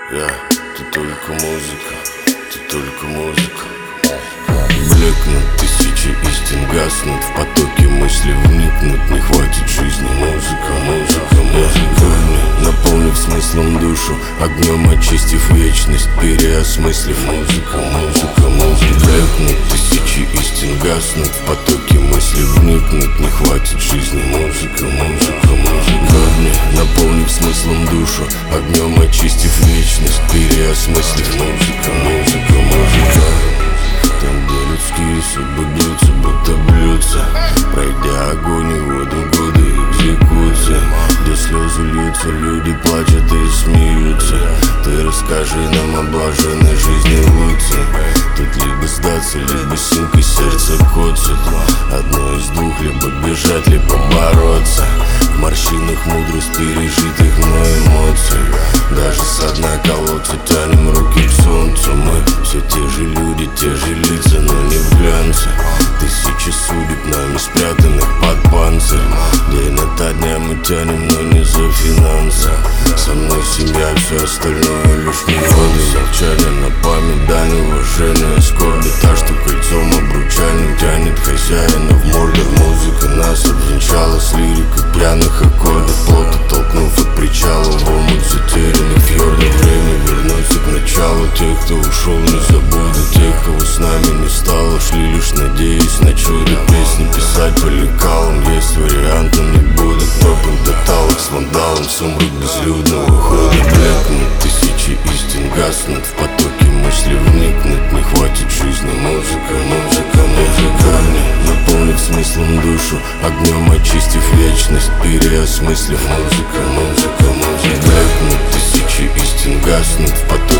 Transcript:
Ты только музыка, ты только музыка. Блекнут тысячи истин, гаснут в потоке мысли, вникнуть не хватит жизни. Музыка, музыка, музыка, наполнив смыслом душу, огнем очистив вечность, переосмыслив. Музыка, музыка, музыка. Блекнут тысячи истин, гаснут в потоке мысли, вникнуть не хватит жизни. Музыка, музыка, музыка. Наполнив смыслом душу, огнем очистив вечность, переосмыслив. Музыка, музыка, музыка. Там, где людские судьбы бьются, будто блюдца, пройдя огонь и воду, годы экзекуции, где слезы льются, люди плачут и смеются. Ты расскажи нам о блаженной жизни Луции. Тут либо сдаться, либо синкой сердце коцет. Одно из двух, либо бежать, либо бороться. В морщинах мудрость пережитых мной эмоций. Даже со дна колодца тянем руки к солнцу. Мы все те же люди, те же лица, но не в глянце. Тысячи судеб нами спрятанных под панцирь. День ото дня мы тянем, но не за финансы. Со мной семья, все остальное лишь неводы. Молчание на память, дань уважения, скорби. Та, что кольцом обручальным тянет хозяина в мордор. Музыка нас обвенчала с лирикой пьяных аккордов, плотно толкнув от причала в омут затерянных фьордов. Время вернуться к началу. Тех, кто ушел, не забуду. Тех, кого с нами не стало, шли лишь надеясь на чудо. Песни писать по лекалам, есть вариант, но не будет. Топим до талок с вандалом, сумрак безлюдного хода. Блекнут тысячи истин, гаснут в потоке мысли, вникнуть не хватит жизни. Музыка, музыка, музыка. Наполнив смыслом душу, огнем очистив вечность, переосмыслив. Музыка, музыка, музыка. Блекнут тысячи истин, гаснут в потоке